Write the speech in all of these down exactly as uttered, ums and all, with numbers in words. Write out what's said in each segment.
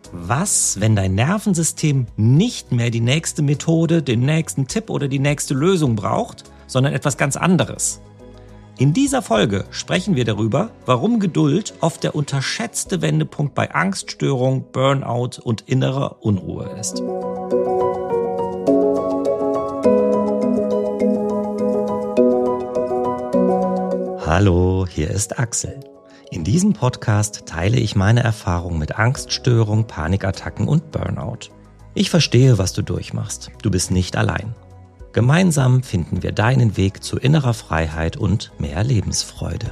Was, wenn dein Nervensystem nicht mehr die nächste Methode, den nächsten Tipp oder die nächste Lösung braucht, sondern etwas ganz anderes? In dieser Folge sprechen wir darüber, warum Geduld oft der unterschätzte Wendepunkt bei Angststörung, Burnout und innerer Unruhe ist. Hallo, hier ist Axel. In diesem Podcast teile ich meine Erfahrungen mit Angststörung, Panikattacken und Burnout. Ich verstehe, was du durchmachst. Du bist nicht allein. Gemeinsam finden wir deinen Weg zu innerer Freiheit und mehr Lebensfreude.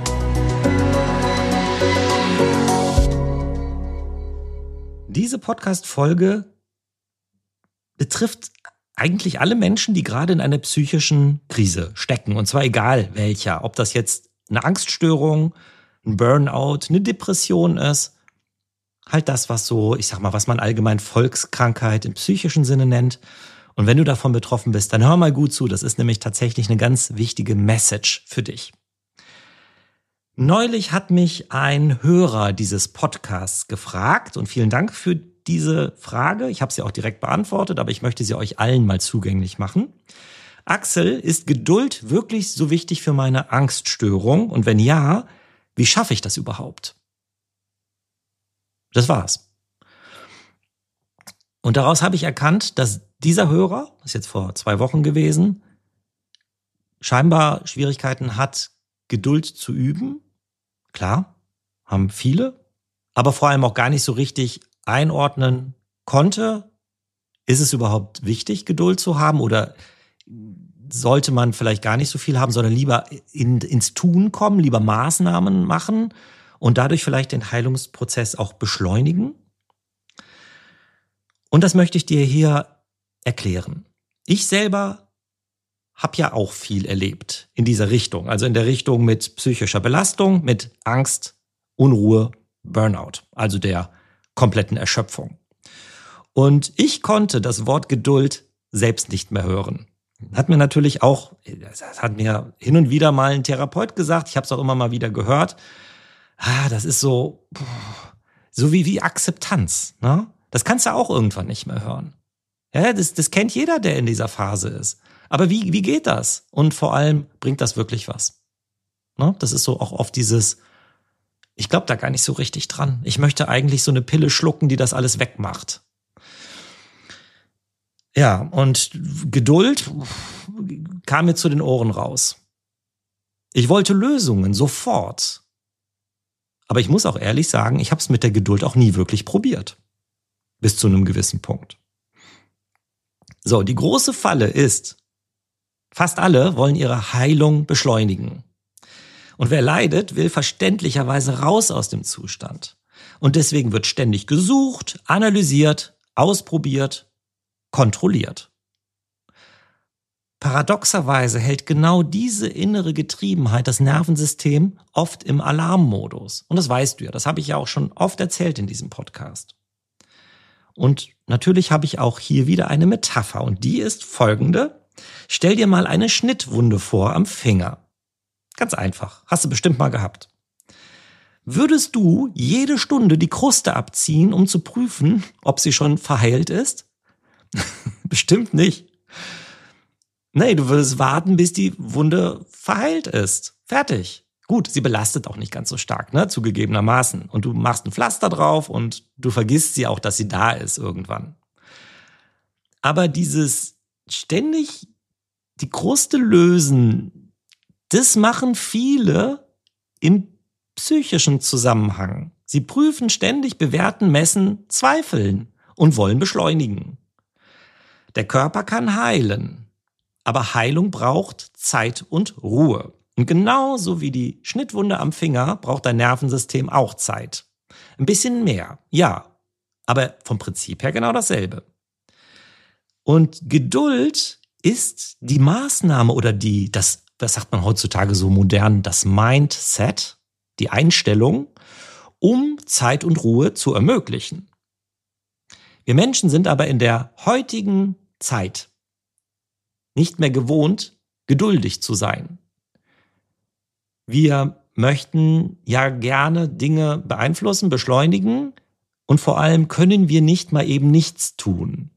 Diese Podcast-Folge betrifft eigentlich alle Menschen, die gerade in einer psychischen Krise stecken. Und zwar egal welcher. Ob das jetzt eine Angststörung, ein Burnout, eine Depression ist. Halt das, was so, ich sag mal, was man allgemein Volkskrankheit im psychischen Sinne nennt. Und wenn du davon betroffen bist, dann hör mal gut zu. Das ist nämlich tatsächlich eine ganz wichtige Message für dich. Neulich hat mich ein Hörer dieses Podcasts gefragt und vielen Dank für diese Frage. Ich habe sie auch direkt beantwortet, aber ich möchte sie euch allen mal zugänglich machen. Axel, ist Geduld wirklich so wichtig für meine Angststörung? Und wenn ja, wie schaffe ich das überhaupt? Das war's. Und daraus habe ich erkannt, dass dieser Hörer, das ist jetzt vor zwei Wochen gewesen, scheinbar Schwierigkeiten hat, Geduld zu üben. Klar, haben viele, aber vor allem auch gar nicht so richtig einordnen konnte. Ist es überhaupt wichtig, Geduld zu haben, oder sollte man vielleicht gar nicht so viel haben, sondern lieber in, ins Tun kommen, lieber Maßnahmen machen und dadurch vielleicht den Heilungsprozess auch beschleunigen? Und das möchte ich dir hier erklären. Ich selber habe ja auch viel erlebt in dieser Richtung, also in der Richtung mit psychischer Belastung, mit Angst, Unruhe, Burnout, also der kompletten Erschöpfung. Und ich konnte das Wort Geduld selbst nicht mehr hören. Hat mir natürlich auch, das hat mir hin und wieder mal ein Therapeut gesagt, ich habe es auch immer mal wieder gehört, ah, das ist so, so wie, wie Akzeptanz, ne? Das kannst du auch irgendwann nicht mehr hören. Ja, das, das kennt jeder, der in dieser Phase ist. Aber wie, wie geht das? Und vor allem, bringt das wirklich was? Ne? Das ist so auch oft dieses, ich glaube da gar nicht so richtig dran. Ich möchte eigentlich so eine Pille schlucken, die das alles wegmacht. Ja, und Geduld kam mir zu den Ohren raus. Ich wollte Lösungen, sofort. Aber ich muss auch ehrlich sagen, ich habe es mit der Geduld auch nie wirklich probiert. Bis zu einem gewissen Punkt. So, die große Falle ist, fast alle wollen ihre Heilung beschleunigen. Und wer leidet, will verständlicherweise raus aus dem Zustand. Und deswegen wird ständig gesucht, analysiert, ausprobiert, kontrolliert. Paradoxerweise hält genau diese innere Getriebenheit das Nervensystem oft im Alarmmodus. Und das weißt du ja, das habe ich ja auch schon oft erzählt in diesem Podcast. Und natürlich habe ich auch hier wieder eine Metapher und die ist folgende. Stell dir mal eine Schnittwunde vor am Finger. Ganz einfach, hast du bestimmt mal gehabt. Würdest du jede Stunde die Kruste abziehen, um zu prüfen, ob sie schon verheilt ist? Bestimmt nicht. Nee, du würdest warten, bis die Wunde verheilt ist. Fertig. Gut, sie belastet auch nicht ganz so stark, ne, zugegebenermaßen. Und du machst ein Pflaster drauf und du vergisst sie auch, dass sie da ist irgendwann. Aber dieses ständig die Kruste lösen, das machen viele im psychischen Zusammenhang. Sie prüfen ständig, bewerten, messen, zweifeln und wollen beschleunigen. Der Körper kann heilen, aber Heilung braucht Zeit und Ruhe. Und genauso wie die Schnittwunde am Finger braucht dein Nervensystem auch Zeit. Ein bisschen mehr, ja, aber vom Prinzip her genau dasselbe. Und Geduld ist die Maßnahme oder die, das, was sagt man heutzutage so modern, das Mindset, die Einstellung, um Zeit und Ruhe zu ermöglichen. Wir Menschen sind aber in der heutigen Zeit nicht mehr gewohnt, geduldig zu sein. Wir möchten ja gerne Dinge beeinflussen, beschleunigen Und vor allem können wir nicht mal eben nichts tun.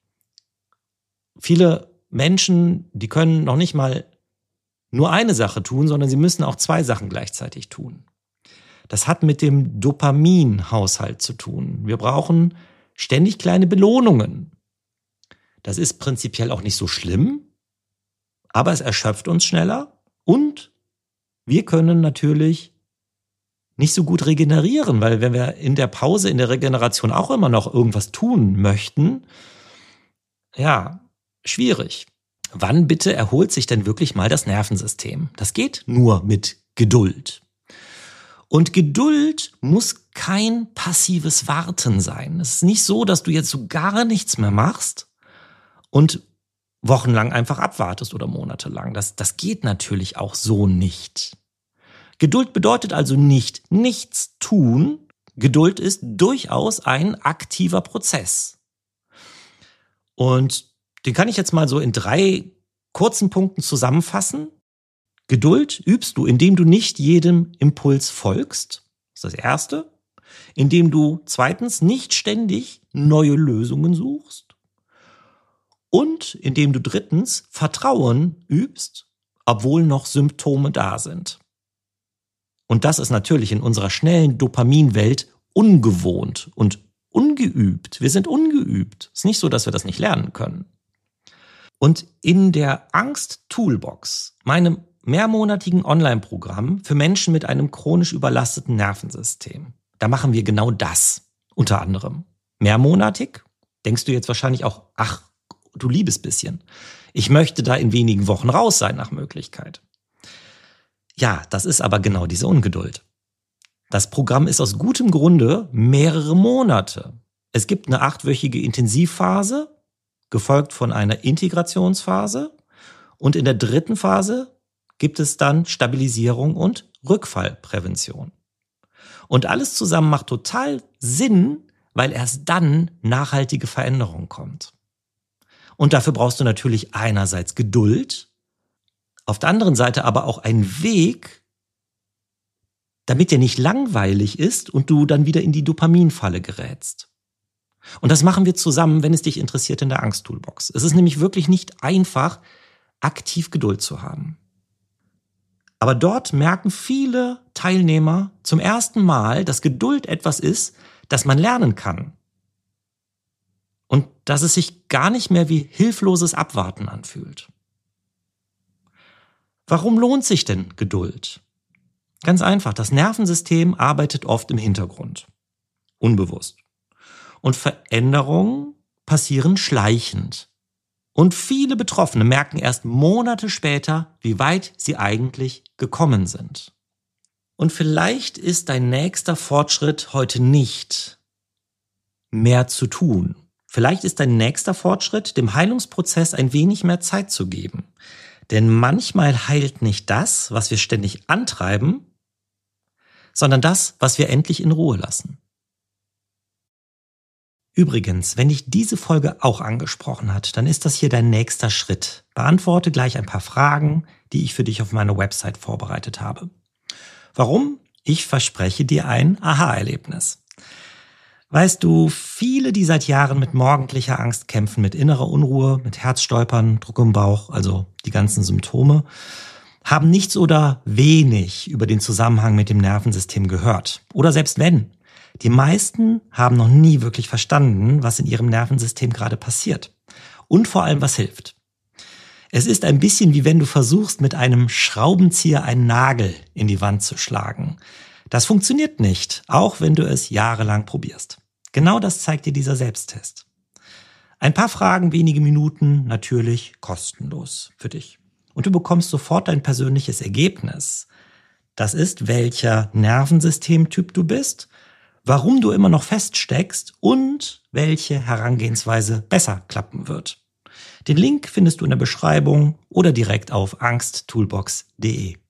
Viele Menschen, die können noch nicht mal nur eine Sache tun, sondern sie müssen auch zwei Sachen gleichzeitig tun. Das hat mit dem Dopaminhaushalt zu tun. Wir brauchen ständig kleine Belohnungen. Das ist prinzipiell auch nicht so schlimm, aber es erschöpft uns schneller und wir können natürlich nicht so gut regenerieren, weil wenn wir in der Pause, in der Regeneration auch immer noch irgendwas tun möchten, ja, schwierig. Wann bitte erholt sich denn wirklich mal das Nervensystem? Das geht nur mit Geduld. Und Geduld muss kein passives Warten sein. Es ist nicht so, dass du jetzt so gar nichts mehr machst und wochenlang einfach abwartest oder monatelang. Das, das geht natürlich auch so nicht. Geduld bedeutet also nicht nichts tun. Geduld ist durchaus ein aktiver Prozess. Und den kann ich jetzt mal so in drei kurzen Punkten zusammenfassen. Geduld übst du, indem du nicht jedem Impuls folgst. Das ist das Erste. Indem du zweitens nicht ständig neue Lösungen suchst. Und indem du drittens Vertrauen übst, obwohl noch Symptome da sind. Und das ist natürlich in unserer schnellen Dopaminwelt ungewohnt und ungeübt. Wir sind ungeübt. Es ist nicht so, dass wir das nicht lernen können. Und in der Angst-Toolbox, meinem mehrmonatigen Online-Programm für Menschen mit einem chronisch überlasteten Nervensystem, da machen wir genau das, unter anderem. Mehrmonatig, denkst du jetzt wahrscheinlich auch, ach, du liebes bisschen. Ich möchte da in wenigen Wochen raus sein nach Möglichkeit. Ja, das ist aber genau diese Ungeduld. Das Programm ist aus gutem Grunde mehrere Monate. Es gibt eine achtwöchige Intensivphase, gefolgt von einer Integrationsphase. Und in der dritten Phase gibt es dann Stabilisierung und Rückfallprävention. Und alles zusammen macht total Sinn, weil erst dann nachhaltige Veränderung kommt. Und dafür brauchst du natürlich einerseits Geduld, auf der anderen Seite aber auch einen Weg, damit der nicht langweilig ist und du dann wieder in die Dopaminfalle gerätst. Und das machen wir zusammen, wenn es dich interessiert, in der Angst-Toolbox. Es ist nämlich wirklich nicht einfach, aktiv Geduld zu haben. Aber dort merken viele Teilnehmer zum ersten Mal, dass Geduld etwas ist, das man lernen kann. Und dass es sich gar nicht mehr wie hilfloses Abwarten anfühlt. Warum lohnt sich denn Geduld? Ganz einfach, das Nervensystem arbeitet oft im Hintergrund. Unbewusst. Und Veränderungen passieren schleichend. Und viele Betroffene merken erst Monate später, wie weit sie eigentlich gekommen sind. Und vielleicht ist dein nächster Fortschritt heute nicht mehr zu tun. Vielleicht ist dein nächster Fortschritt, dem Heilungsprozess ein wenig mehr Zeit zu geben. Denn manchmal heilt nicht das, was wir ständig antreiben, sondern das, was wir endlich in Ruhe lassen. Übrigens, wenn dich diese Folge auch angesprochen hat, dann ist das hier dein nächster Schritt. Beantworte gleich ein paar Fragen, die ich für dich auf meiner Website vorbereitet habe. Warum? Ich verspreche dir ein Aha-Erlebnis. Weißt du, viele, die seit Jahren mit morgendlicher Angst kämpfen, mit innerer Unruhe, mit Herzstolpern, Druck im Bauch, also die ganzen Symptome, haben nichts oder wenig über den Zusammenhang mit dem Nervensystem gehört. Oder selbst wenn. Die meisten haben noch nie wirklich verstanden, was in ihrem Nervensystem gerade passiert. Und vor allem, was hilft. Es ist ein bisschen wie wenn du versuchst, mit einem Schraubenzieher einen Nagel in die Wand zu schlagen. Das funktioniert nicht, auch wenn du es jahrelang probierst. Genau das zeigt dir dieser Selbsttest. Ein paar Fragen, wenige Minuten, natürlich kostenlos für dich. Und du bekommst sofort dein persönliches Ergebnis. Das ist, welcher Nervensystemtyp du bist, warum du immer noch feststeckst und welche Herangehensweise besser klappen wird. Den Link findest du in der Beschreibung oder direkt auf angst toolbox punkt de.